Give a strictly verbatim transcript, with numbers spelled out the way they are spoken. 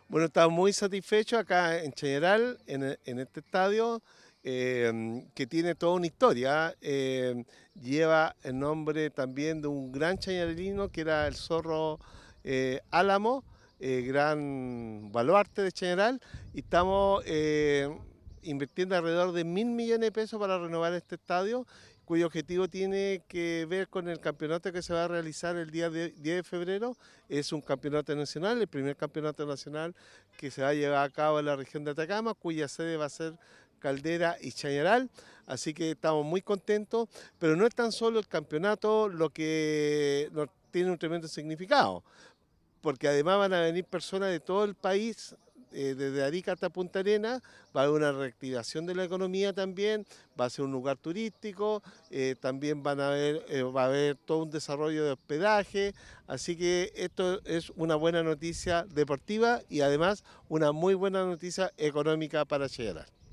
Bueno, estamos muy satisfechos acá en Chañaral, en, e- en este estadio, eh, que tiene toda una historia. eh, lleva el nombre también de un gran chañarelino que era el Zorro eh, Álamo, eh, gran baluarte de Chañaral, y estamos eh, invirtiendo alrededor de mil millones de pesos para renovar este estadio, cuyo objetivo tiene que ver con el campeonato que se va a realizar el día de- diez de febrero. Es un campeonato nacional, el primer campeonato nacional que se va a llevar a cabo en la región de Atacama, cuya sede va a ser Caldera y Chañaral, así que estamos muy contentos, pero no es tan solo el campeonato lo que nos tiene un tremendo significado, porque además van a venir personas de todo el país, eh, desde Arica hasta Punta Arenas, va a haber una reactivación de la economía también, va a ser un lugar turístico, eh, también van a haber, eh, va a haber todo un desarrollo de hospedaje, así que esto es una buena noticia deportiva y además una muy buena noticia económica para Chegaray.